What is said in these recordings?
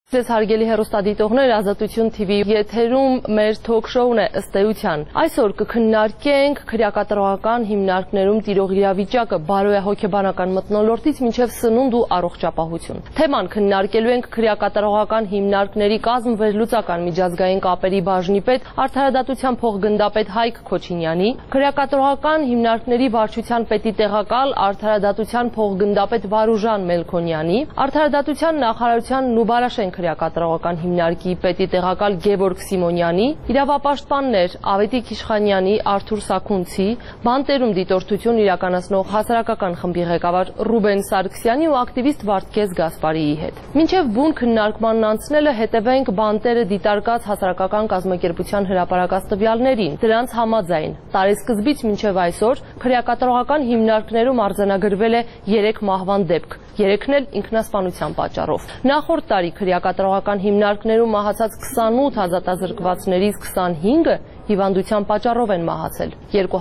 Ձեզ հարգելի հեռուստադիտողներ, Ազատություն TV եթերում մեր թոք-շոուն է ըստ էության։ Այսօր կքննարկենք քրեակատարողական հիմնարկներում տիրող իրավիճակը բարոյահոգեբանական մթնոլորտից մինչև սնունդ ու առողջապահություն։ Թեման քննարկելու ենք քրեակատարողական հիմնարկների կազմվերլուծական միջազգային կապերի բաժնի պետ Արդարադատության փոխգնդապետ Հայկ Քոչինյանի, քրեակատարողական հիմնարկների վարչության պետի տեղակալ Արդարադատության փոխգնդապետ Վարուժան Մելքոնյանի, Արդարադատության նախարարության Նուբարաշեն քրեակատարողական հիմնարկի պետի տեղակալ Գևորգ Սիմոնյանի, իրավապաշտպաններ Ավետիք Իշխանյանի, Արթուր Սաքունցի, բանտերում դիտորդություն իրականացնող հասարակական խմբի ղեկավար Ռուբեն Սարգսյանի ու ակտիվիստ Վարդգես Գասպարիի հետ։ Մինչև բուն քննարկմանն անցնելը հետևենք բանտերը դիտարկած հասարակական կազմակերպության հրապարակած տվյալներին։ Դրանց համաձայն տարեսկզբից մինչև այսօր քրեակատարողական հիմնարկներում արձանագրվել է 3 մահվան դեպք, 3-ն էլ ինքնասպանության պատճառով։ Նախորդ տարի քրեակատարողական հիմնարկներում մահացած 28 ազատազրկվածներից 25-ը հիվանդության պատճառով են մահացել։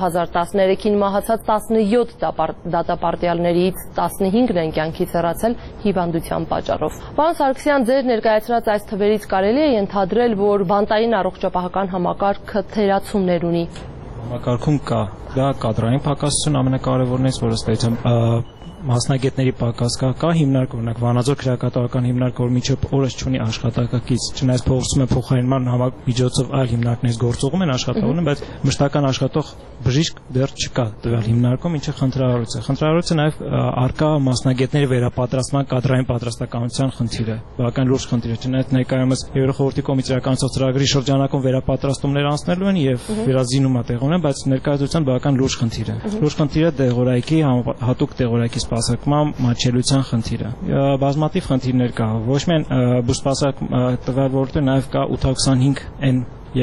2013-ին մահացած 17 դատապարտյալներից 15-ն են կյանքից հեռացել հիվանդության պատճառով։ Պարոն Սարգսյան, ձեր ներկայացրած այս թվերից կարելի է ենթադրել, որ բանտային առողջապահական համակարգը թերացումներ ունի։ Համակարգում կա, դա կադրային պակասություն ամենակարևորներից, որ ըստ էության մասնագետների պակաս կա հիմնարկ, օրինակ Վանաձոր քրեակատարողական հիմնարկը, որ մինչև օրս չունի աշխատակից, չնայած փոխում է փոխարինման միջոցով այլ հիմնարկներից գործողում են աշխատողները, բայց մշտական աշխատող բժիշկ դեռ չկա տվյալ հիմնարկում, ինչը խնդրահարույց է։ Խնդրահարույցը նաև արկա մասնագետների վերապատրաստման կադրային պատրաստականության խնդիր է, բավական լուրջ խնդիր է, չնայած ներկայումս Եվրոխորհրդի կողմից իրականացող ծրագրի շրջանակում վերապատրաստումներ անցնելու են եւ վերազինումը տեղ ունեն, բայց ներկայացության բավական լուրջ խնդիր է։ Լուրջ խնդիրը դեղորայքի, հատուկ դեղորայքի սպասարկման մատչելիության խնդիրը։ Բազմաթիվ խնդիրներ կա, ոչ միայն բուսպասարկ տվյալ ոլորտում, նաև կա 825N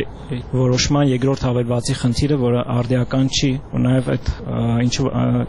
որոշման երկրորդ հավելվածի խնդիրը, որը արդիական չի, ու նաև այդ ինչ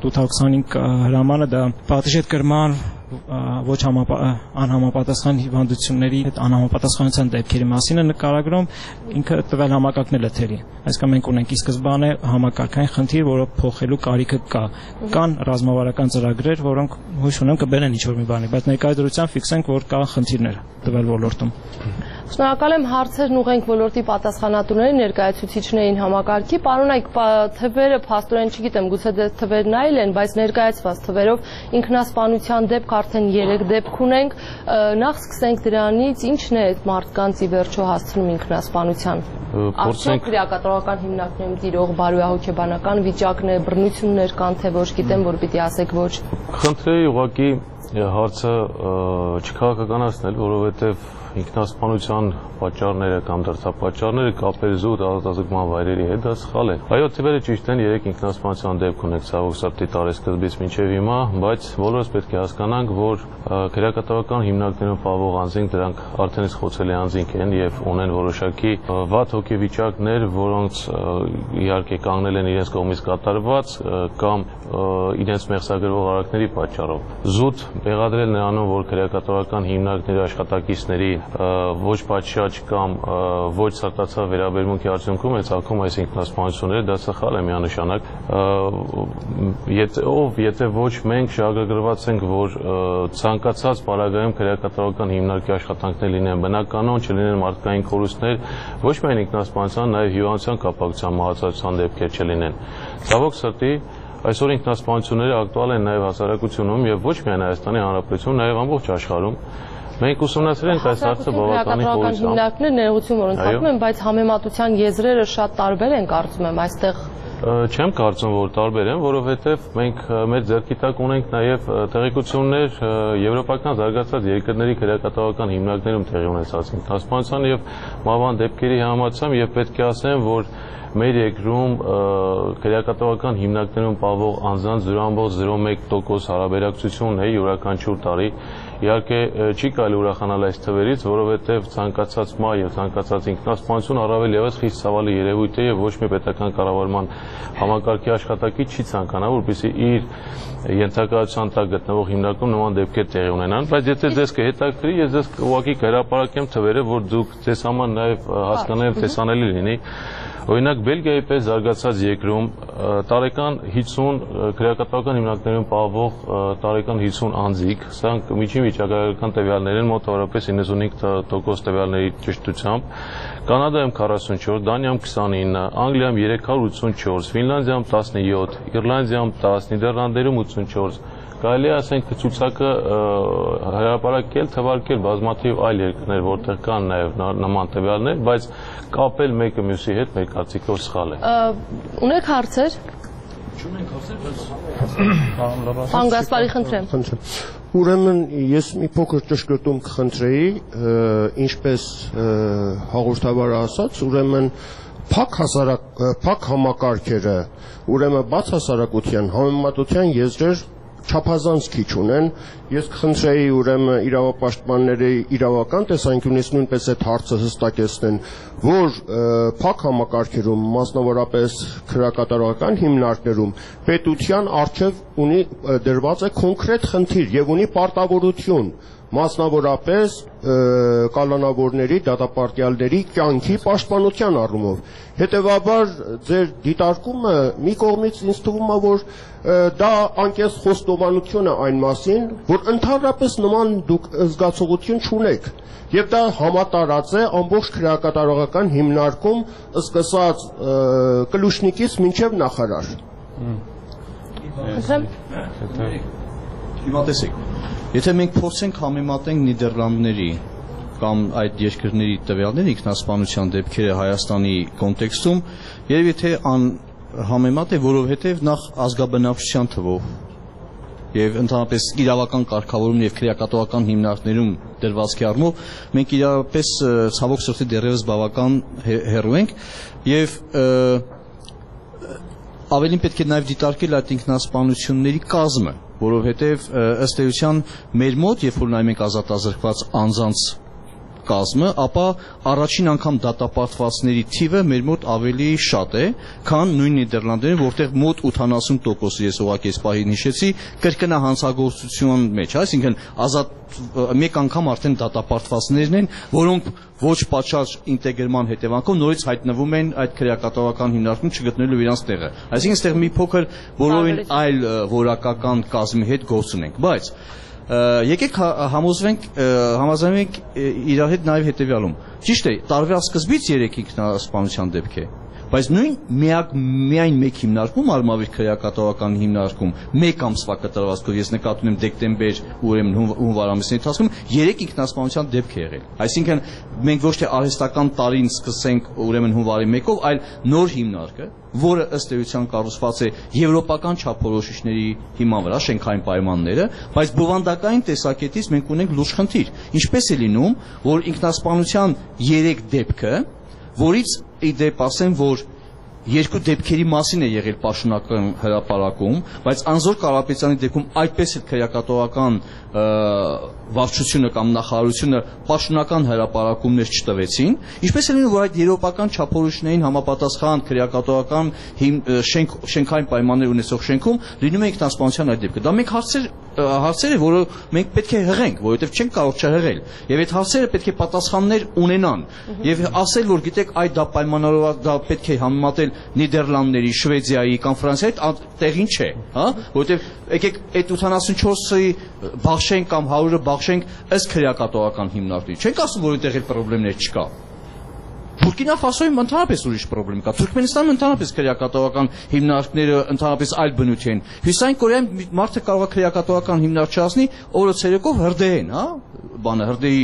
825 հրամանը դա պատիժ կրման ոչ անհամապատասխան հիվանդությունների հետ անհամապատասխանության դեպքերի մասին է նկարագրում, ինքը տվյալ համակարգն էլ է թերի։ Այսինքն մենք ունենք ի սկզբանե համակարգային խնդիր, որը փոխելու կարիքը կա։ Կան ռազմավարական ծրագրեր, որոնք հույս ունեմ կբերեն ինչ-որ մի բանի, բայց ներկայությամբ ֆիքսենք, որ կան խնդիրներ տվյալ ոլորտում։ Շնորհակալ եմ, հարցերն ուղենք ոլորտի պատասխանատուների ներկայացուցիչներին համակարգի։ Պարոն Հայկ, թվերը փաստորեն չգիտեմ, գուցե թվերն այլ են, բայց ներկայացված թվերով ինքնասպանության դեպք արդեն 3 դեպք ունենք։ Նախ սկսենք դրանից, ինչն է այդ մարդկանց ի վերջո հասցնում ինքնասպանության։ Արդյոք քրեակատարողական հիմնարկներում տիրող բարոյահոգեբանական վիճակն է, բռնություններ կան, թե ոչ, գիտեմ, որ պիտի ասեք ոչ։ Խնդրեի ուղղակի հարցը չքաղաքականացնել, որովհետև ինքնասպանության պատճառները կամ դրդապատճառները կապել զուտ ազատազրկման վայրերի հետ, դա սխալ է։ Այո, թվերը ճիշտ են, 3 ինքնասպանության դեպք ունենք ցավոք սրտի տարեսկզբից մինչև հիմա, բայց բոլորս պետք է հասկանանք, որ քրեակատարողական հիմնարկներում պահվող անձինք դրանք արդեն իսկ խոցելի անձինք են եւ ունեն որոշակի վատ հոգեվիճակներ, որոնց իհարկե կանգնել են իրենց կողմից կատարված կամ իրենց մեղսագրվող արարքների պատճառով։ Զուտ մեղադրել նրանում, որ քրեակատարողական հիմնարկների աշխատակիցների ոչ պատշաճ կամ ոչ սարտացավ վերաբերմունքի արդյունքում է ցակում այս ինքնասպանությունները, դա սխալ է միանշանակ։ Եթե ոչ մենք շահագրգռված ենք, որ ցանկացած պարագայում քրեակատարողական հիմնարկի աշխատանքներ լինեն բնականon, չլինեն մարդկային կորուստներ, ոչ միայն ինքնասպանության, նաև հիվանդության կապակցությամբ մահացածության դեպքեր չլինեն։ Ցավոք սրտի այսօր ինքնասպանությունները ակտուալ են նաև հասարակությունում եւ ոչ միայն Հայաստանի Հանրապետությունում, նաև ամբողջ աշխարհում։ Մենք ուսումնասիրել ենք այս հարցը բավականին խորությամբ։ Հիմնարկներ ներողություն, որ ընդհատում են, բայց համեմատության եզրերը շատ տարբեր են, կարծում եմ, այստեղ։ Չեմ կարծում, որ տարբեր են, որովհետև մենք մեր ձեռքի տակ ունենք նաև տեղեկություններ եվրոպական զարգացած երկրների քրեակատարողական հիմնարկներում տեղի ունեցած ինքնասպանության եւ մահվան դեպքերի համացան եւ պետք է ասեմ, որ մեր երկրում քրեակատարողական հիմնարկներում պահվող անձանց 0.01% հարաբերակցություն է յուրաքանչյուր տարի։ Իհարկե չի կարելի ուրախանալ այս թվերից, որովհետև ցանկացած մահ եւ ցանկացած ինքնասպանություն առավել եւս խիստ ցավալի երևույթ է եւ ոչ մի պետական կառավարման համակարգի աշխատակից չի ցանկանա, որպեսզի իր ենթակայության տակ գտնվող հիմնարկում նման դեպքեր տեղի ունենան, բայց եթե ձեզ կհետաքրի, ես ձեզ ուղղակի կհրապարակեմ թվերը, որ դուք ձեզ համար նաեւ հասկանալի տեսանելի լինի։ Օրինակ Բելգիայի պես զարգացած երկրում տարեկան 50 քրեակատարական հիմնարկներում պահվող տարեկան 50 անձիկ, սրանք միջին վիճակագրական տվյալներ են, մոտավորապես 95% տվյալների ճշտությամբ, Կանադայում 44, Դանիայում 29, Անգլիայում 384, Ֆինլանդիայում 17, Իռլանդիայում 10, Նիդերլանդերում 84 Կարելի է ասենք ցուցակը հրապարակել, թվարկել բազմաթիվ այլ երկրներ, որտեղ կան նաև նման տվյալներ, բայց կապել մեկը մյուսի հետ մեր կարծիքով սխալ է։ Ունեք հարցեր։ Չունենք հարցեր, բայց Պարոն Գասպարի, խնդրեմ։ Ուրեմն ես մի փոքր ճշգրտում կխնդրեի, ինչպես հաղորդավարը ասաց, ուրեմն փակ համակարգերը, ուրեմն բաց հասարակության համեմատության եզրեր չափազանց քիչ ունեն, ես կխնդրեի ուրեմն իրավապաշտպանների իրավական տեսանկյունից նույնպես այդ հարցը հստակեցնեն, որ փակ համակարգերում, մասնավորապես քրեակատարողական հիմնարկներում պետության առջև ունի դրված է կոնկրետ խնդիր եւ ունի պարտավորություն, մասնավորապես կալանավորների, դատապարտյալների կյանքի պաշտպանության առումով։ Հետևաբար ձեր դիտարկումը մի կողմից ինձ թվում է, որ դա անկես խոստովանություն է այն մասին, որ ընդհանրապես նման դուք զգացողություն չունեք, եւ դա համատարած է ամբողջ քրեակատարողական հիմնարկում, սկսած Կլուշնիկից մինչեւ նախարար։ Հիմա տեսեք, եթե մենք փորձենք համեմատենք Նիդերլանդների կամ այդ երկրների տվյալները ինքնասպանության դեպքերը Հայաստանի կոնտեքստում, երևի թե համեմատ է, որովհետև նախ ազգաբնակչության թվով եւ ընդհանրապես իրավական կարգավորում եւ քրեակատարողական հիմնարկներում դրվածքի առումով մենք իրապես ցավոք սրտի դեռևս բավական հեռու ենք եւ ավելին պետք է նաեւ դիտարկել այդ ինքնասպանությունների կազմը, որովհետեւ ըստ էության մեր մոտ, երբ որ նայում ենք ազատազրկված անձանց կազմը, ապա առաջին անգամ դատապարտվածների թիվը մեր մոտ ավելի շատ է, քան նույն Նիդերլանդերում, որտեղ մոտ 80% ես ուղղակի այս պահին հիշեցի, կրկնահանցագործության մեջ, այսինքն մեկ անգամ արդեն դատապարտվածներն են, որոնք ոչ պատշաճ ինտեգրման հետևանքով նորից հայտնվում են այդ քրեակատարողական հիմնարկում չգտնելու իրենց տեղը։ Այսինքն այստեղ մի փոքր բոլորին այլ որակական կազմի հետ գործ ունենք, բայց եկեք համաձայնենք իրար հետ նաև հետևյալում։ Ճիշտ է, տարվա սկզբից 3 ինքնասպանության դեպք է, բայց միայն մեկ հիմնարկում, Արմավիր քրեակատարողական հիմնարկում, մեկ ամսվա կտրվածքով ես նկատում եմ դեկտեմբեր, ուրեմն հունվար ամիսների ընթացքում 3 ինքնասպանության դեպք է եղել։ Այսինքն մենք ոչ թե արհեստական տարին սկսենք ուրեմն հունվարի 1-ով, այլ նոր հիմնարկը, որը ըստ էության կառուցված է եվրոպական չափորոշիչների հիման վրա, շենքային պայմանները, բայց բովանդակային տեսակետից մենք ունենք լուրջ խնդիր։ Ինչպես է լինում, որ ինքնասպանության 3 դեպքը, որից ի դեպ ասեմ, որ 2 դեպքերի մասին է եղել պաշտոնական հրապարակում, բայց Անզոր Կարապետյանի դեպքում այդպես էլ քրեակատարողական վարչությունը կամ նախարարությունը պաշտոնական հրապարակումներ չտվեցին, ինչպես է լինում, որ այդ եվրոպական չափորոշիչներին համապատասխան քրեակատարողական շենքային պայմաններ ունեցող շենքում լինում է ինքնասպանության այդ դեպքը։ Դա մենք հարցեր է, որը մենք պետք է հղենք, որովհետև չենք կարող չհղել, եւ այդ հարցերը պետք է պատասխաններ ունենան, եւ ասել, որ գիտեք, այդ դա պայմանավորված, դա պետք է համեմատել Նիդերլանդների, Շվեդիայի կամ Ֆրանսիայի հետ տեղին չէ, հա, որովհետև եկեք այդ 84-ի բախշենք կամ 100-ը բախշենք ըստ քրեակատարողական հիմնարկների։ Չենք ասում, որ այնտեղ էլ խնդիրներ չկա։ Բուրկինա Ֆասոյում ընդհանրապես ուրիշ խնդրեմ կա։ Թուրքմենստանում ընդհանրապես քրեակատարողական հիմնարկները ընդհանրապես այլ բնույթ են։ Հյուսիսային Կորեայում մարդը կարող է քրեակատարողական հիմնարկ չասնի, օրը ցերեկով հրդեհեն, հա, հրդեհի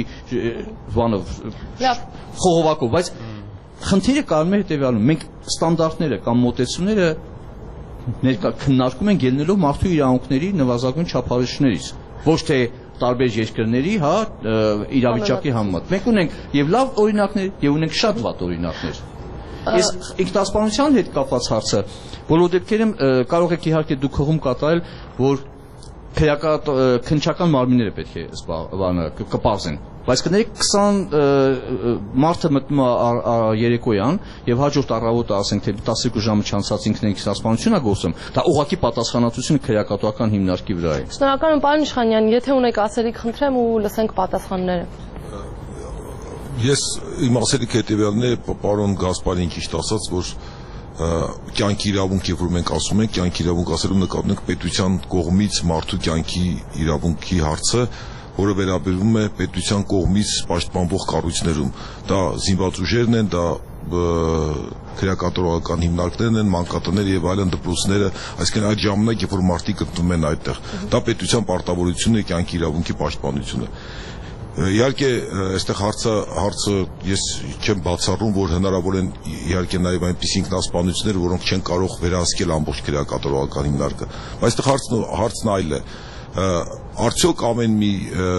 խողովակով, բայց խնդիրը կարում է հետևյալում, մենք ստանդարտները կամ մոտեցումները քննարկում ենք ելնելով մարդու իրավունքների նվազագույն չափորոշիչներից, ոչ թե տարբեր երկրների, հա, իրավիճակի համեմատ։ Մենք ունենք եւ լավ օրինակներ, եւ ունենք շատ վատ օրինակներ։ Այս ինքնասպանության հետ կապված հարցը բոլոր դեպքերում կարող եք իհարկե դուք հողում կատարել, որ քննչական մարմինները պետք է կպարզեն, բայց կներեք 20 մարդը մտնում է երեկոյան եւ հաջորդ առավոտը ասենք թե 12 ժամը չանցած ինքնասպանություն է գործում, դա ուղղակի պատասխանատվությունը քրեակատարողական հիմնարկի վրա է։ Շնորհակալ եմ, պարոն Իշխանյան, եթե ունեք ասելիք, խնդրեմ ու լսենք պատասխանները։ Ես իմ ասելիքը հետևյալն է, պարոն Գասպարին ճիշտ ասաց, որ կյանքի իրավունք, երբ որ մենք ասում ենք կյանքի իրավունք ասելով նկատում ենք պետության կողմից մարդու կյանքի իրավունքի հարցը, որը վերաբերում է պետության կողմից պաշտպանվող կառույցներում։ Դա զինված ուժերն են, դա քրեակատարողական հիմնարկներն են, մանկատները եւ այլն դպրոցները, այսինքն այդ ժամանակ, երբ որ մարդիկ գտնվում են այդտեղ, դա պետության պարտավորությունն է կյանքի իրավունքի պաշտպանությունը։ Իհարկե, այստեղ հարցը ես չեմ բացառում, որ հնարավոր են իհարկե նաև այնպիսի ինքնասպանություններ, որոնք չեն կարող վերահսկել ամբողջ քրեակատարողական հիմնարկը։ Բայց այստեղ հարցն այլ է։ Արդյոք ամեն մի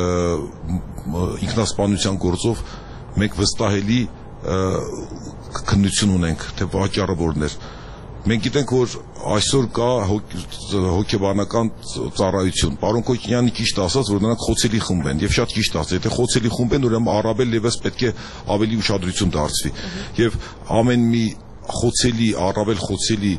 ինքնասպանության գործով մենք վստահելի քննություն ունենք, թե պատճառը որն էր։ Մենք գիտենք, որ այսօր կա հոգեբանական ծառայություն։ Պարոն Կոչինյանը ճիշտ ասաց, որ նրանք խոցելի խումբ են, եւ շատ ճիշտ ասաց, եթե խոցելի խումբ են, ուրեմն առավել եւս պետք է ավելի ուշադրություն դարձվի։ Եվ ամեն մի խոցելի, առավել խոցելի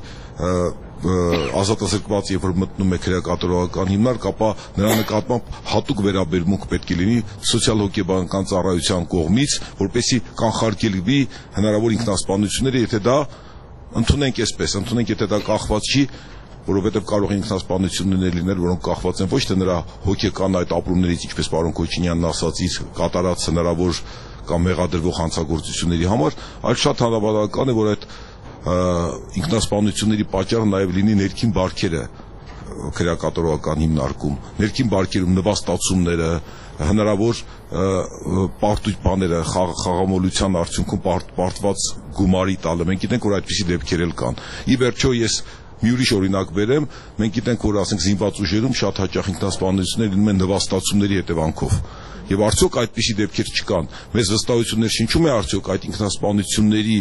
ազատազրկված, երբ որ մտնում է քրեակատարողական հիմնարկ, ապա նրա նկատմամբ հատուկ վերաբերմունք պետք է լինի սոցիալ-հոգեբանական ծառայության կողմից, որպեսզի կանխարգելվի հնարավոր ինքնասպանությունները, եթե դա ընդունենք այսպես, եթե դա կախված չի, որովհետև կարող է ինքնասպանություններ լինել, որոնք կախված են ոչ թե նրա հոգեկան այդ ապրումներից, ինչպես պարոն Կոչինյանն ասաց, իր կատարած հնարավոր կամ մեղադրվող հանցագործությունների համար, այլ շատ հավանական է, որ այդ ինքնասպանությունների պատճառը նաև լինի ներքին բարքերը քրեակատարողական հիմնարկում, ներքին բարքերում նվաստացումները, հնարավոր պարտույտները, խաղամոլության արդյունքում պարտված գումարի տալը։ Մենք գիտենք, որ այդպիսի դեպքեր էլ կան։ Ի վերջո ես մի ուրիշ օրինակ բերեմ, մենք գիտենք, որ ասենք զինված ուժերում շատ հաճախ ինքնասպանություններ լինում են նվաստացումների հետևանքով։ Եվ արդյոք այդպիսի դեպքեր չկան։ Մեզ վստահություններ շնչում է արդյոք այդ ինքնասպանությունների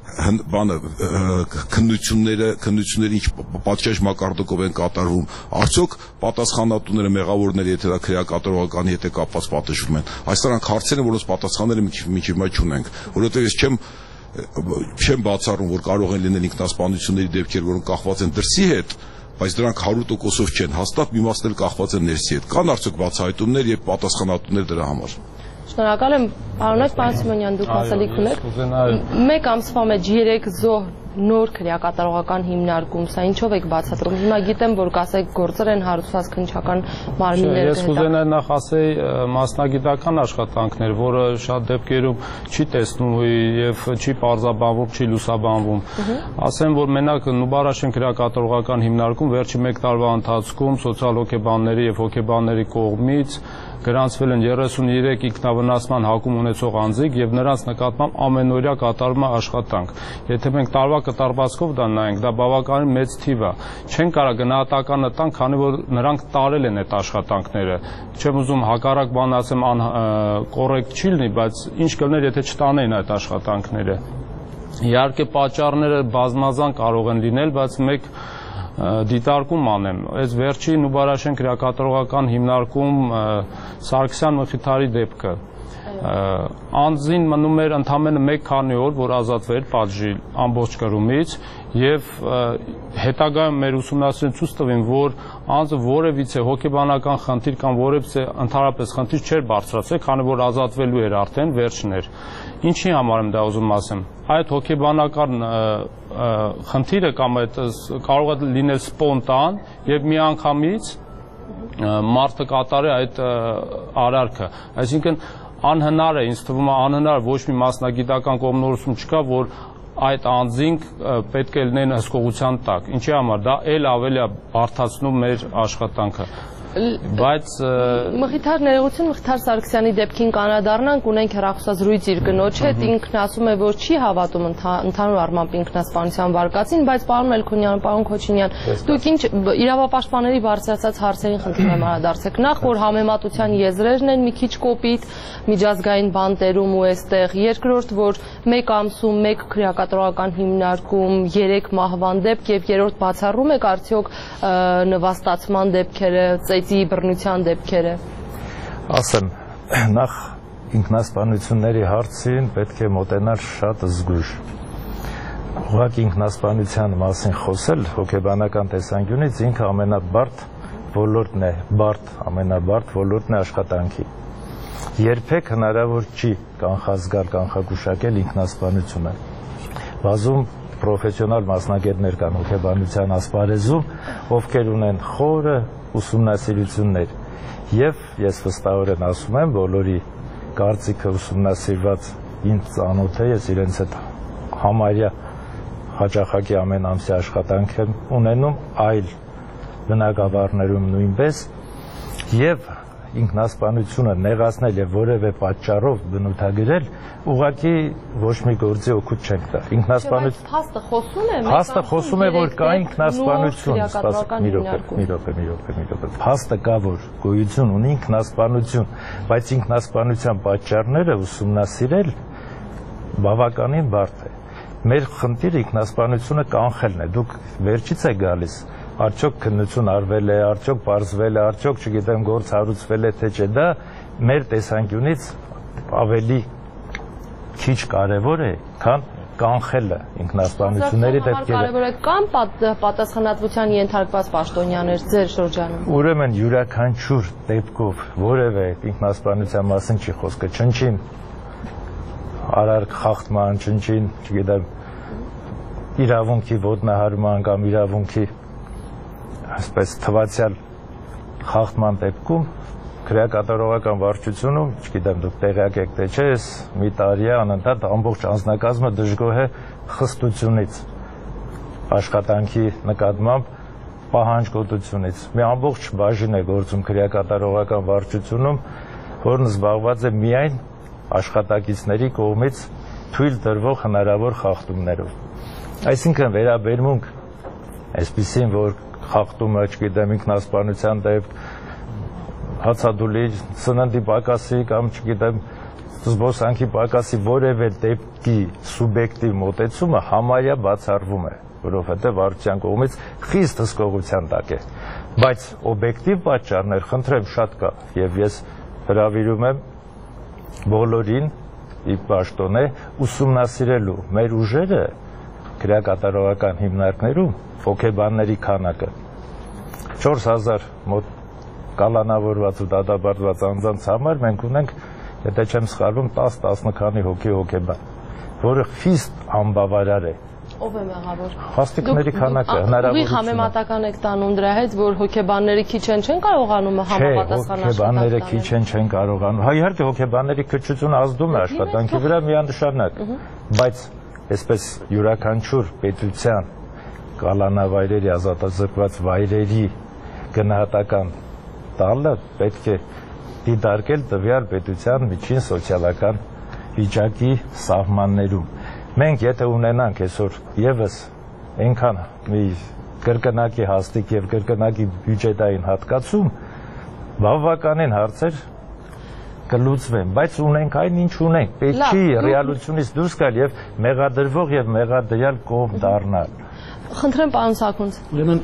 քննությունները ինչ պատշաճ մակարդակով են կատարվում, արդյոք պատասխանատուները, մեղավորները, եթե դա քրեակատարողականի հետ է կապված, պատժվում են։ Այս դրանք հարցեր են, որոնց պատասխանները մինչև հիմա չունենք, որովհետև ես չեմ բացառում, որ կարող են լինել ինքնասպանությունների դեպքեր, որոնք կախված են դրսի հետ, բայց դրանք 100%-ով չեն, հաստատ մի մասն էլ կախված են ներսի հետ։ Կան արդյոք բացահայտումներ եւ պատասխանատուներ դրա համար։ Շնորհակալ եմ, պարոն Սիմոնյան, դուք ասելիք ունեք։ Մեկ ամսվա մեջ 3 զոհ նոր քրեակատարողական հիմնարկում, սա ինչով եք բացատրում։ Հիմա գիտեմ, որ կասեք գործեր են հարուցված քննչական մարմինները։ Ես կուզենայի նախ ասեի մասնագիտական աշխատանքներ, որը շատ դեպքերում չի տեսնում եւ չի պարզաբանվում, չի լուսաբանվում։ Ասեմ, որ մենակ Նուբարաշեն քրեակատարողական հիմնարկում վերջի 1 տարվա ընթացքում սոցիալ-հոգեբանների եւ հոգեբանների կողմից գրանցվել են 33 ինքնավնասման հակում ունեցող անձիկ եւ նրանց նկատմամբ ամենօրյա կատարվում է աշխատանք։ Եթե մենք տարվա կտարվածքով դա նայենք, դա բավականին մեծ թիվ է։ Չեն կարող գնահատականը տան, քանի որ նրանք տարել են այդ աշխատանքները։ Չեմ ուզում հակառակ բան ասեմ, կոռեկտ չի լինի, բայց ինչ կլներ, եթե չտանեին այդ աշխատանքները։ Իհարկե պատճառները բազմազան կարող են լինել, բայց մեկ դիտարկում անեմ, այս վերջի Նուբարաշեն քրեակատարողական հիմնարկում Սարգսյան Մխիթարի դեպքը անձին մնում էր ընդամենը 1 քանի օր, որ ազատվեր պատժի ամբողջ կրումից եւ հետագայում մեր ուսումնասիրությունը ցույց տվին, որ անձը որևիցե հոգեբանական խնդիր կամ որևիցե ընդհանրապես խնդիր չէր բարձրացել, քանի որ ազատվելու էր արդեն վերջն էր։ Ինչի համար եմ դա ուզում ասեմ։ Այդ հոգեբանական խնդիրը կամ այդ կարող է լինել սպոնտան եւ միանգամից մարդը կատարի այդ արարքը։ Այսինքն անհնար է, ինձ թվում է անհնար, ոչ մի մասնագիտական կողմնորոշում չկա, որ այդ անձինք պետք է լինեն հսկողության տակ։ Ինչի համար դա էլ ավելի բարդացնում մեր աշխատանքը։ Բայց Մխիթար ներողություն, Մխիթար Սարգսյանի դեպքին կանադառնանք, ունենք հեռախոսազրույց իր կնոջ հետ, ինքն ասում է, որ չի հավատում ընդհանուր առմամբ ինքնասպանության վարկածին, բայց պարոն Մելքոնյան, պարոն Քոչինյան, դուք ինչ իրավապաշտպանների բարձրացած հարցերին խնդրում եմ անդրադարձեք։ Նախ որ համեմատության եզրերն են մի քիչ կոպիտ միջազգային բանտերում ու այստեղ, երկրորդ որ 1 ամսում 1 քրեակատարողական հիմնարկում 3 մահվան դեպք եւ երրորդ բացառում եք արդյոք նվաստացման դեպքերը, բռնության դեպքերը։ Ասեմ, նախ ինքնասպանությունների հարցին պետք է մոտենալ շատ զգույշ։ Ուղղակի ինքնասպանության մասին խոսել հոգեբանական տեսանկյունից ինքը ամենաբարդ ոլորտն է, ամենաբարդ ոլորտն է աշխատանքի։ երբեք հնարավոր չի կանխազգալ, կանխագուշակել ինքնասպանությունը։ Բազում պրոֆեսիոնալ մասնագետներ կան հոգեբանության ասպարեզում, ովքեր ունեն խորը ուսումնասիրություններ, եւ ես վստահորեն ասում եմ, բոլորի կարծիքը ուսումնասիրված ինձ ծանոթ է, ես իրենց հետ համարյա հաճախակի ամեն ամսի աշխատանք եմ ունենում, այլ բնակավարներում նույնպես, եւ ինքնասպանությունը նեղացնել եւ որևէ պատճառով բնութագրել ուղղակի ոչ մի գործի օգուտ չենք տա։ Ինքնասպանություն փաստը խոսում է, փաստը խոսում է, որ կա ինքնասպանություն, մի րոպե։ Փաստը կա, որ գոյություն ունի ինքնասպանություն, բայց ինքնասպանության պատճառները ուսումնասիրել բավականին բարդ է։ Մեր խնդիրը ինքնասպանությունը կանխելն է։ Դուք վերջից եք գալիս, արդյոք քննություն արվել է, արդյոք պարզվել է, արդյոք չգիտեմ գործ հարուցվել է թե չէ, դա մեր տեսանկյունից ավելի քիչ կարևոր է, քան կանխելը ինքնասպանությունների դեպքերը։ Կարևոր է կան պատասխանատվության ենթարկված պաշտոնյաներ ձեր շրջանում։ Ուրեմն յուրաքանչյուր դեպքով որևէ ինքնասպանության մասին չի խոսքը, չնչին արարք խախտման, չնչին, չգիտեմ, իրավունքի ոտնահարման կամ իրավունքի այսպես թվացial խախտման դեպքում քրեակատարողական վարչությունում, չգիտեմ դուք տեղյակ եք թե չէ, մի տարի է անընդհատ ամբողջ անձնակազմը դժգոհ է խստությունից, աշխատանքի նկատմամբ պահանջկոտությունից։ Մի ամբողջ բաժին է գործում քրեակատարողական վարչությունում, որն զբաղված է միայն աշխատակիցների կողմից թույլ տրվող հնարավոր խախտումներով։ Այսինքն վերաբերմունք այսպիսին, որ խախտումը, չգիտեմ, ինքնասպանության դեպք, հացադուլի, սննդի պակասի կամ չգիտեմ, զբոսանքի պակասի որևէ դեպքի սուբյեկտիվ մոտեցումը համարյա բացառվում է, որովհետև վարչության կողմից խիստ հսկողության տակ է։ Բայց օբյեկտիվ պատճառներ, խնդրեմ, շատ կա, եւ ես հրավիրում եմ բոլորին ի պաշտոն է ուսումնասիրելու մեր ուժերը քրեակատարողական հիմնարկներում հոգեբանների քանակը 4000 մոտ կալանավորված ու դատապարտված անձանց համար մենք ունենք, եթե չեմ սխալվում, 10-10 քանի հոգեբան, որը խիստ անբավարար է։ Ով է մեղավոր։ Հաստիկների քանակը, հնարավորությունը։ Դուք համեմատական եք տանում դրա հետ, որ հոգեբանները քիչ չեն կարողանում համապատասխան հոգեբանները քիչ չեն կարողանում։ Հա իհարկե հոգեբանների քչությունը ազդում է աշխատանքի վրա միանշանակ, բայց այսպես յուրաքանչյուր պետության կալանավայրերի ազատազրկված վայրերի գնահատական տալը պետք է դիտարկել տվյալ պետության միջին սոցիալական վիճակի սահմաններում։ Մենք եթե ունենանք այսօր եւս այնքան մի կրկնակի հաստիկ եւ կրկնակի բյուջետային հատկացում, բավականին հարցեր կլուծվեն, բայց ունենք այն ինչ ունենք, պետք չի ռեալությունից դուրս գալ եւ մեղադրվող եւ մեղադրյալ կողմ դառնալ։ Խնդրեմ պարոն Սաքունց։ Ուրեմն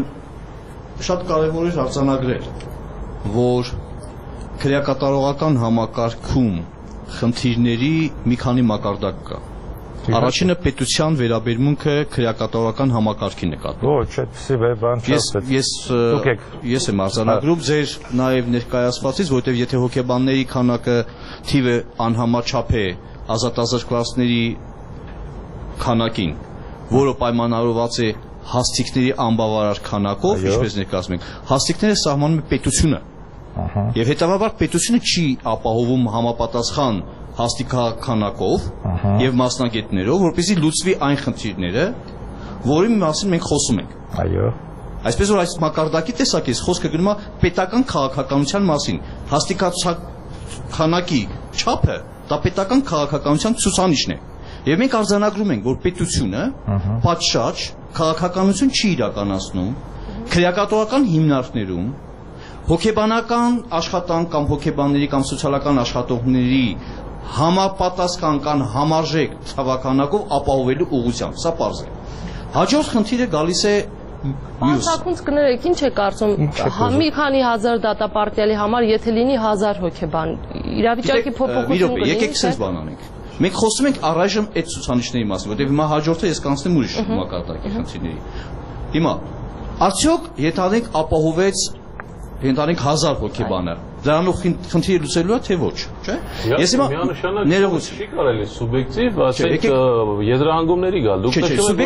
շատ կարևոր է արձանագրել, որ քրեակատարողական համակարգում խնդիրների մի քանի մակարդակ կա։ Առաջինը պետության վերաբերմունքը քրեակատարողական համակարգի նկատմամբ։ Ոչ, այդպեսի բան չասեք։ Ես եմ արձանագրում ձեր նաև ներկայացվածից, որովհետև եթե հոգեբանների քանակը թիվը անհամաչափ է ազատազրկվածների քանակին, որը պայմանավորված է հաստիկների անբավարար քանակով, ինչպես ներկայացնում ենք, հաստիկները սահմանում է պետությունը։ Եվ հետևաբար պետությունը չի ապահովում համապատասխան հաստիկաքանակով եւ մասնագետներով, որպեսզի լուծվի այն խնդիրները, որի մասին մենք խոսում ենք։ Այո։ Այսպես որ այս մակարդակի տեսակ ես խոսքը գնում է պետական քաղաքականության մասին։ Հաստիկաքանակի չափը դա պետական քաղաքականության ցուցանիշն է։ Եվ մենք արձանագրում ենք, որ պետությունը պատշաճ քաղաքականություն չի իրականացնում քրեակատարողական հիմնարկներում հոգեբանական աշխատանք կամ հոգեբանների կամ սոցիալական աշխատողների համապատասխան կամ համարժեք ցավականակով ապահովելու ուղղությամբ, սա պարզ է։ Հաջորդ խնդիրը գալիս է Սաքունց կներեք, ինչ է կարծում, մի քանի հազար դատապարտյալի համար, եթե լինի 1000 հոգեբան, իրավիճակի փոփոխություն կլինի։ Եկեք sense բան անենք։ Մենք խոսում ենք առայժմ այդ ցուցանիշների մասին, որտեղ հիմա հաջորդը ես կանցնեմ ուրիշ մակարդակի խնդիրների։ Հիմա արդյոք եթե անենք ապահովեց, եթե անենք 1000 հոգեբանը Դրանով խնդիրը լուծելու է թե ոչ, չէ՞։ Ես հիմա ներողություն։ Չի կարելի սուբյեկտիվ, ասենք եզրահանգումների գալ։ Դուք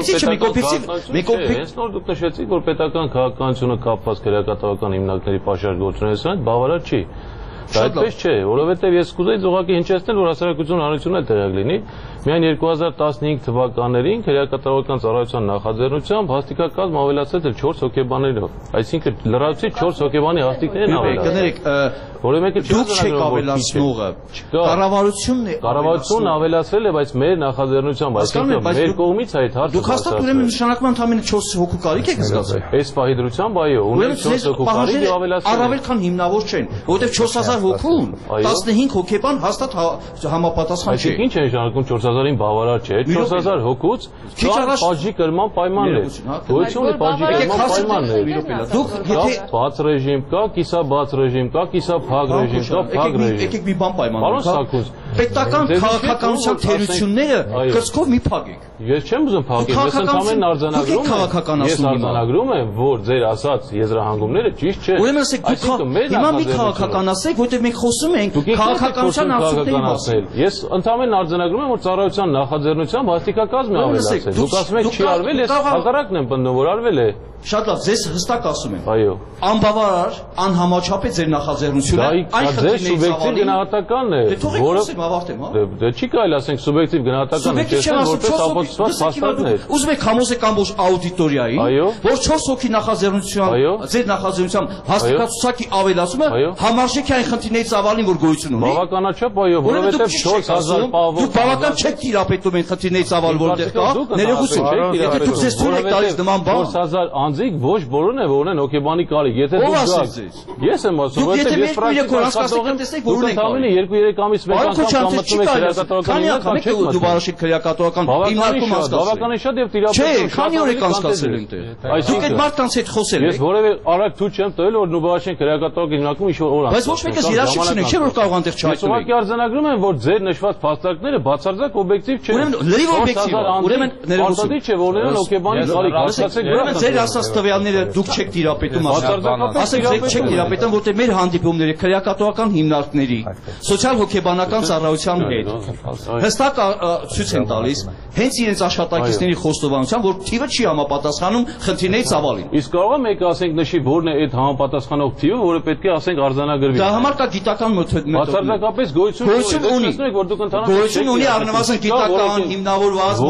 նշեցիք, որ պետական քաղաքականությունը կապված քրեակատարական հիմնարկների պաշար գործունեության հետ բավարար չի։ Դա այդպես չէ, որովհետև ես կուզեի ուղղակի հնչեցնել, որ հասարակություն հանրությունն էլ տեղյակ լինի։ Միայն 2015 թվականներին քրեակատարական ծառայության նախաձեռնությամբ հաստիկակազմ ավելացել է 4 հոգեբաններով։ Այսինքն լրացուցիչ 4 հոգեբանի հաստիկներ են ավելացել։ Որը մեկը դուք չեք ավելացնողը։ Կառավարությունն է։ Կառավարությունն ավելացրել է, բայց մեր նախաձեռնությամբ, այսինքն մեր կողմից այդ հարցը։ Դուք հաստատ ուրեմն նշանակում ընդամենը 4 հոգու կարիք եք զգացել։ Այս պահի դրությամբ այո, ունենք 4 հոգու կարիք եւ ավելացել։ Առավել քան հիմնավոր չեն, որովհետեւ 4000 հոգուն 15 հոգեբան հաստատ համապատասխան չի։ Ինչ է նշանակում 4000-ին բավարար չէ։ 4000 հոգուց բաժի կրման պայմանն է։ Գոյություն ունի բաժի կրման պայմանն է։ Դուք եթե բաց ռեժիմ կա, կիսաբաց ռեժիմ կա, կիսափակ ռեժիմ կա, փակ ռեժիմ։ Եկեք մի բան պայման։ Պարոն Սաքոս, պետական քաղաքականության թերությունները կրծքով մի փակեք։ Ես չեմ ուզում փակել, ես ընդհանրեն արձանագրում եմ։ Ես արձանագրում եմ, որ ձեր ասած եզրահանգումները ճիշտ չեն։ Ուրեմն ասեք, դուք հիմա մի քաղաքականացեք, որտեղ մենք խոսում ենք քաղաքականության արդյունքների մասին։ Ես ընդհանրեն արձանագրում եմ, որ ծառայության նախաձեռնությամբ հաստիկակազմ է ավելացել։ Դուք ասում եք չի արվել, ես հակառակն եմ պնդում, որ արվել է։ Շատ լավ, ձեզ հստակ ասում եմ։ Այո։ Անբավարար, անհամաչափ է ձեր նախաձեռնությունը։ Այն խնդիրների սուբյեկտիվ գնահատականն է, որը ավարտեմ, հա։ Դե չի կարելի ասենք սուբյեկտիվ գնահատականը, որպես ապացուցված փաստարկներ։ Ուզում եք համոզեք ամբողջ աուդիտորիային, որ 4 հոգի նախաձեռնության, ձեր նախաձեռնությամբ հաստատացուցակի ավելացումը համարժեք է այն խնդիրների ծավալին, որ գոյություն ունի։ Բավականաչափ այո, որովհետև 4000 պահով դուք բավական չեք տիրապետում այն խնդիրների ծավալը, որտեղ կա։ Ներողություն, եթե դուք ձեզ թույլ եք տալիս նման բան, 4000 անձիկ ոչ բոլորն է, որ ունեն հոգեբանի կարիք։ Եթե դուք գաք, ես եմ ասում, որովհետև ես պրակտիկան ամիս մեկ անգամ մտնում եք քրեակատարական հիմնարկում։ Բավականին շատ եւ տիրապետում։ Չէ, քանի օր եք անցկացրել այնտեղ։ Դուք այդ մարդկանց հետ խոսել եք։ Ես որևէ արագ թույլ չեմ տվել, որ Նուբարաշեն քրեակատարական հիմնարկում ինչ-որ օր անցկացնի։ Բայց ոչ մեկը հրաշք չունենք, չէ՞ որ կարող անտեղ չհայտնվի։ Ես ուղղակի արձանագրում եմ, որ ձեր նշված փաստարկները բացարձակ օբյեկտիվ չեն։ Ուրեմն լրիվ օբյեկտիվ է։ Ուրեմն ներողություն չէ, որ ունեն հոգեբանի կարիք, հասկացեք։ Ուրեմն ձեր ասած տվյալները դուք չեք տիրապետում ասենք։ Ասենք ձեր չեք տիրապետում, որտեղ մեր հանդիպումները քրեակատարական հիմնարկների, սոցիալ-հոգեբանական ծառայության հետ հստակ ցույց են տալիս հենց իրենց աշխատակիցների խոստովանությամբ, որ թիվը չի համապատասխանում խնդիրների ծավալին։ Իսկ կարող է մեկը ասենք նշի որն է այդ համապատասխանող թիվը, որը պետք է ասենք արձանագրվի։ Դա համար կա գիտական մեթոդ։ Բացարձակապես գոյություն ունի, որ դուք ընդհանրապես գոյություն ունի առնվազն գիտական հիմնավորված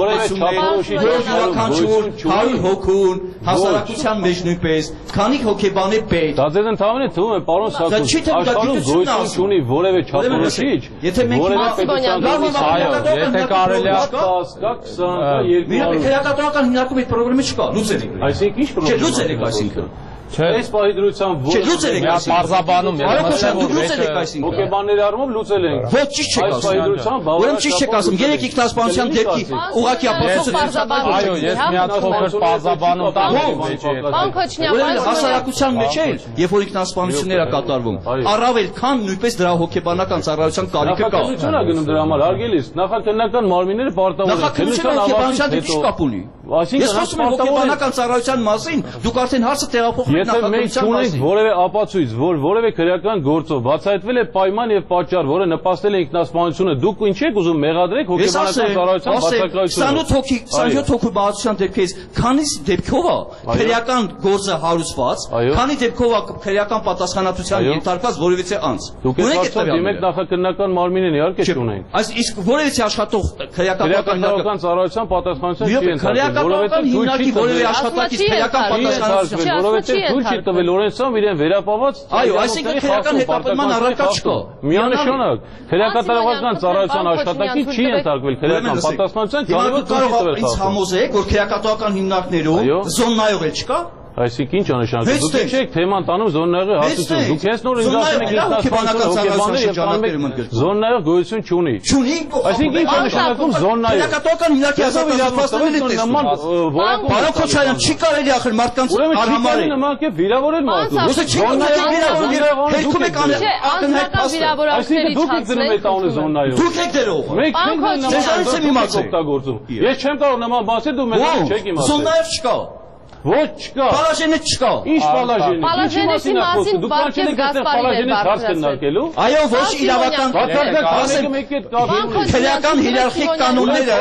յուրաքանչյուր 100 հոգուն հասարակության մեջ նույնպես քանի հոգեբան է պետք։ Դա ձեզ ընդհանրապես թվում է, պարոն Սաքոս, աշխարհում գոյություն ունի որևէ չափորոշիչ, որևէ պետության եթե կարելի է 10 կա 20 կա 200 քրեակատարական հիմնարկում այդ խնդրը չկա, լուծել եք։ Այսինքն ինչ խնդիր։ Չէ, լուծել եք այսինքն։ Այս պահի դրությամբ Չէ, լուծել եք այսինքն։ Պարզաբանում եմ, լուծել եք այսինքն։ հոգեբանների առումով լուծել ենք։ Ոչ, ճիշտ չեք ասում։ Ուրեմն ճիշտ չեք ասում։ Երեք ինքնասպանության դեպքի ուղղակի ապացույցը։ Այո, ես միած փոքր պարզաբանում տամ մեջ է։ Պարոն Քոչնյան, հասարակության մեջ է, երբ որ ինքնասպանություններ է կատարվում, առավել քան նույնպես դրա հոգեբանական ծառայության կարիքը կա։ Նախաքննություն է գնում դրա համար, հարգելիս, նախաքննական մարմինները պարտավոր են։ Նախաքննությունը հոգեբանության հետ ինչ կապ ունի։ Ես խոսում եմ հոգեբանական ծառայության մասին, դուք արդեն հարցը տեղափոխում եք նախաքննության մասին։ Որևէ ապացույց, որ որևէ քրեական գործով բացահայտվել է պայման եւ պատճառ, որը նպաստել է ինքնասպանությունը, դուք ինչ եք ուզում մեղադրեք հոգեբանական ծառայության բացակայությունը։ 27 հոգու բացության դեպքից քանի դեպքով է քրեական գործը հարուցված, քանի դեպքով է քրեական պատասխանատվության ենթարկված որևիցե անձ։ Դուք եք նախաքննական մարմինին իհարկե չունենք։ Այս իսկ որևիցե աշխատող քրեական ծառայության պատասխանատվության չի ենթարկվել, որովհետեւ հիմնարկի որևէ աշխատակից քրեական պատասխանատվություն, որովհետեւ թույլ չի տվել օրենսով իրեն վերապահված։ Այո, այսինքն քրեական հետապնդման առարկա չկա։ Միանշանակ քրեակատարողական ծառայության աշխատակից չի ենթարկվել քրեական պատասխանատվության, քանի որ թույլ չի տվել։ Ինձ համոզեք, որ քրեակատարողական հիմնարկներում զոննայով էլ չկա։ Այսինքն ինչ անշանակ։ Դուք չեք թեման տանում զոննայողի հասցություն։ Դուք հենց նոր ինձ ասում եք զոննայող գոյություն չունի։ Չունի։ Այսինքն ինչ անշանակում զոննայող։ Քրեակատարողական հիմնարկի ազատացվածն է նման Պարոն Քոչարյան, չի կարելի ախր մարդկանց արհամարել։ Նման կերպ վիրավորել մարդուն։ Ոսե չի վիրավորել։ Հերքում եք ակնհայտ փաստը։ Այսինքն դուք եք դնում այդ անունը զոննայող։ Դուք եք դերող։ Մենք չենք նման օգտագործում։ Ես չեմ կարող նման բացել, դու մեզ չեք իմացել։ Զոննայով չկա։ Ոչ չկա։ Պալաժենը չկա։ Ինչ պալաժենը։ Պալաժենի մասին Վարդգես Գասպարին էր քննարկելու։ Այո, ոչ իրավական քրեական հիերարխիկ կանոնները։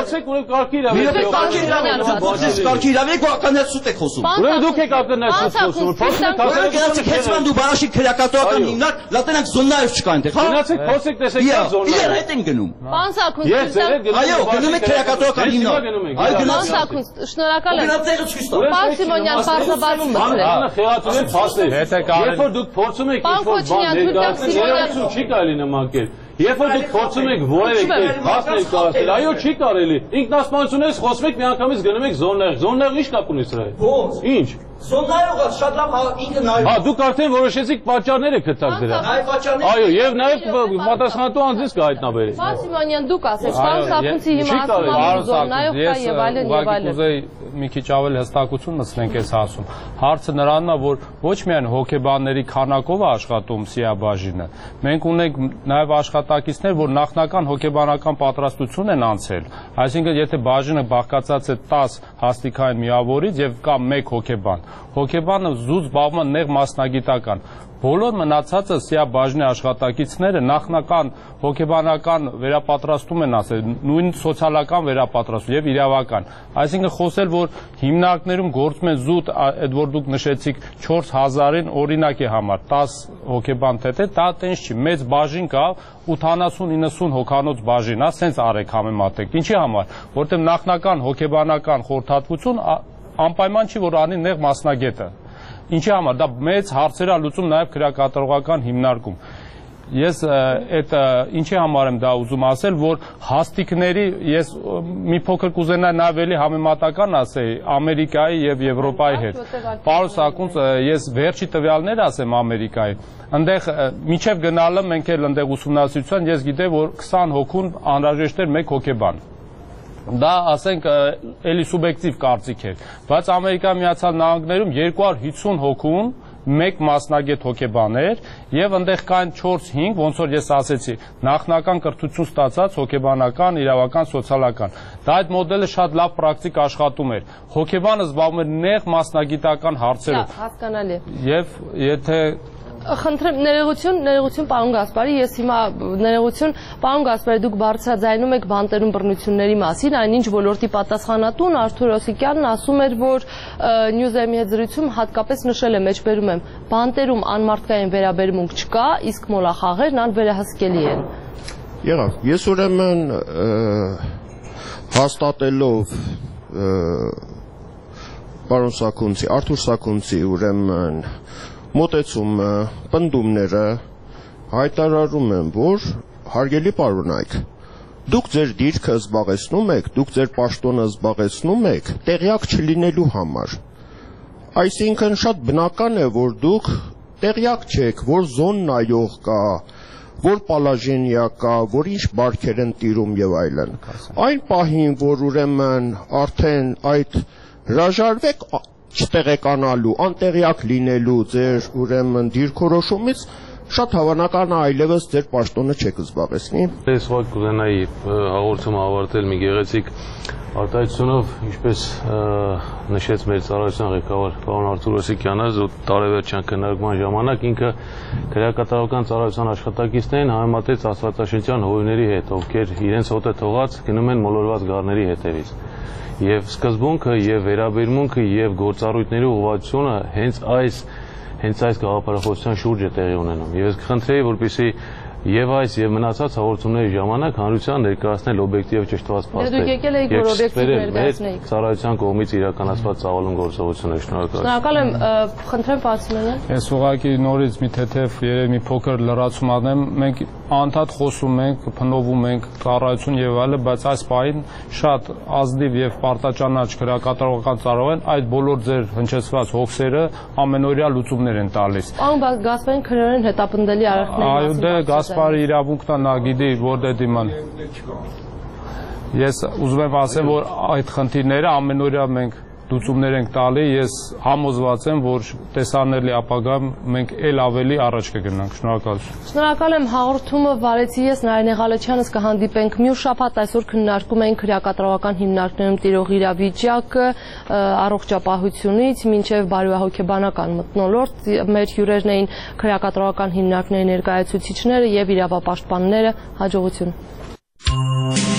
Կարգի իրավունք ականացուտ եք խոսում։ Ուրեմն դուք եք ականացուտ խոսում։ Փոխեք ասեք հեծման դու բարաշի քրեակատորական հիմնարկ, լատենակ զոննայով չկա այնտեղ, հա։ Գնացեք փոսեք տեսեք զոննա։ Իրար հետ են գնում։ Պարոն Սարգսյան, Ես ձեր հետ այո, գնում եք քրեակատորական հիմնարկ։ Այո, Պարոն Սարգսյան, շնորհակալ եմ։ Գնացեք ցույց տա։ Պարոն Սիմոնյան, բարձրաբարում մտցրեք։ Խեղաթյուրեն փաստեր։ Երբ որ դուք փորձում եք ինչ-որ բան ներկայացնել, երևույթ չի կարելի նման կերպ։ Երբ որ դուք փորձում եք որևէ կերպ փաստ ներկայացնել, այո, չի կարելի։ Ինքնասպանությունից խոսում եք, միանգամից գնում եք զոննեղ։ Զոննեղը ի՞նչ կապ ունի սրա հետ։ Ո՞նց։ Ինչ։ Զոննայողը շատ լավ ինքը նայում։ Հա, դուք արդեն որոշեցիք պատճառները գտաք դրա։ Այ պատճառները։ Այո, եւ նաեւ պատասխանատու անձից կհայտնաբերեք։ Պարոն Սիմոնյան, դուք ասեք, պարոն Սարգսյանի հիմա ասում զոննայով կա եւ այլն եւ այլն։ Կուզեի մի քիչ ավելի հստակություն մտցնենք այս հարցում։ Հարցը նրանն է, որ ոչ միայն հոգեբանների քանակով է աշխատում սիաբաժինը, մենք ունենք նաև աշխատակիցներ, որ նախնական հոգեբանական պատրաստություն են անցել։ Այսինքն, եթե բաժինը բաղկացած է 10 հաստիկային միավորից եւ կա 1 հոգեբան, հոգեբանը զուտ զբաղվում է նեղ մասնագիտական։ Բոլոր մնացածը սիաբաժնի աշխատակիցները նախնական հոգեբանական վերապատրաստում են ասել, նույն սոցիալական վերապատրաստում եւ իրավական։ Այսինքն խոսել, որ հիմնարկներում գործում են զուտ, այդ որ դուք նշեցիք 4000-ին օրինակ է համար 10 հոգեբան թեթե, դա տենց չի, մեծ բաժին կա 80-90 հոգանոց բաժին, ասենց արեք համեմատեք։ Ինչի համար, որտեղ նախնական հոգեբանական խորհրդատվություն անպայման չի, որ անի նեղ մասնագետը։ Ինչի համար, դա մեծ հարցեր է լուծում նաև քրեակատարողական հիմնարկում։ Ես այդ ինչի համար եմ դա ուզում ասել, որ հաստիկների ես մի փոքր կուզենայի նաև էլի համեմատական ասեի Ամերիկայի եւ Եվրոպայի հետ։ Պարոն Սարգսյան, ես վերջի տվյալներ ասեմ Ամերիկայի։ Այնտեղ միջև գնալը մենք էլ այնտեղ ուսումնասիրության ես գիտեի, որ 20 հոգուն անհրաժեշտ էր 1 հոգեբան։ Դա ասենք էլի սուբյեկտիվ կարծիք է, բայց Ամերիկայի Միացյալ Նահանգներում 250 հոգուն 1 մասնագետ հոգեբաներ եւ այնտեղ կան 4-5, ոնց որ ես ասեցի, նախնական կրթություն ստացած հոգեբանական, իրավական, սոցիալական։ Դա այդ մոդելը շատ լավ պրակտիկ աշխատում էր։ Հոգեբանը զբաղվում էր նեղ մասնագիտական հարցերով։ Հասկանալի։ Եվ եթե Խնդրեմ ներողություն պարոն Գասպարի, ես հիմա ներողություն պարոն Գասպարի, դուք բարձրաձայնում եք բանտերում բռնությունների մասին, այնինչ ոլորտի պատասխանատուն Արթուր Օսիկյանն ասում էր, որ Նյուզերմի հետ զրույցում հատկապես նշել է, մեջբերում եմ, բանտերում անմարդկային վերաբերմունք չկա, իսկ մոլախաղերն անվերահսկելի են։ Եղավ, ես ուրեմն հաստատելով պարոն Սաքունցի, Արթուր Սաքունցի ուրեմն մոտեցումը, պնդումները հայտարարում եմ, որ հարգելի պարոնայք, դուք ձեր դիրքը զբաղեցնում եք, դուք ձեր պաշտոնը զբաղեցնում եք տեղյակ չլինելու համար։ Այսինքն շատ բնական է, որ դուք տեղյակ չեք, որ զոննայող կա, որ պալաժենիա կա, որ ինչ բարքեր են տիրում եւ այլն։ Այն պահին, որ ուրեմն արդեն այդ հրաժարվեք չտեղեկանալու, անտեղյակ լինելու ձեր ուրեմն դիրքորոշումից շատ հավանական է այլևս ձեր պաշտոնը չեք զբաղեցնի։ Ես ուղղակի կուզենայի հաղորդումը ավարտել մի գեղեցիկ արտահայտությունով, ինչպես նշեց մեր ծառայության ղեկավար պարոն Արթուր Օսիկյանը, տարեվերջյան քննարկման ժամանակ ինքը քրեակատարողական ծառայության աշխատակիցներին համեմատեց աստվածաշնչյան հովիվների հետ, ովքեր իրենց հոտը թողած գնում են մոլորված գառների հետևից։ Եվ սկզբունքը, եւ վերաբերմունքը, եւ գործառույթների ուղղվածությունը հենց այս գաղափարախոսության շուրջ է տեղի ունենում։ Եվ ես կխնդրեի, որպեսզի եւ այս եւ մնացած հաղորդումների ժամանակ հանրության ներկայացնել օբյեկտիվ ճշտված փաստեր։ Դուք եկել եք, որ օբյեկտիվ ներկայացնեիք։ Ծառայության կողմից իրականացված ծավալուն գործողությունը շնորհակալ։ Շնորհակալ եմ, խնդրեմ Պարսիմոնյան։ Ես ուղղակի նորից մի թեթև երևի մի փոքր լրացում անեմ, մենք անդադ խոսում ենք, փնովում ենք ծառայություն եւ այլն, բայց այս պահին շատ ազնիվ եւ պարտաճանաչ քրեակատարողական ծառայողեն այդ բոլոր ձեր հնչեցված հոգսերը ամենօրյա լուծումներ են տալիս։ Պարոն Գասպարին քրեորեն հետապնդելի արարքների Այո, դե Գասպարի իրավունքն է, նա գիտի որտե դիման։ Ես ուզում եմ ասել, որ այդ խնդիրները ամենօրյա մենք լուծումներ ենք տալի, ես համոզված եմ, որ տեսանելի ապագայում մենք ել ավելի առաջ կգնանք։ Շնորհակալություն։ Շնորհակալ եմ, հաղորդումը վարեցի ես Նարինե Ղալեչյանս, կհանդիպենք մյուս շաբաթ, այսօր քննարկում ենք քրեակատարողական հիմնարկներում տիրող իրավիճակը առողջապահությունից մինչև բարոյահոգեբանական մթնոլորտ։ Մեր հյուրերն էին քրեակատարողական հիմնարկների ներկայացուցիչները եւ իրավապաշտպանները։ Հաջողություն։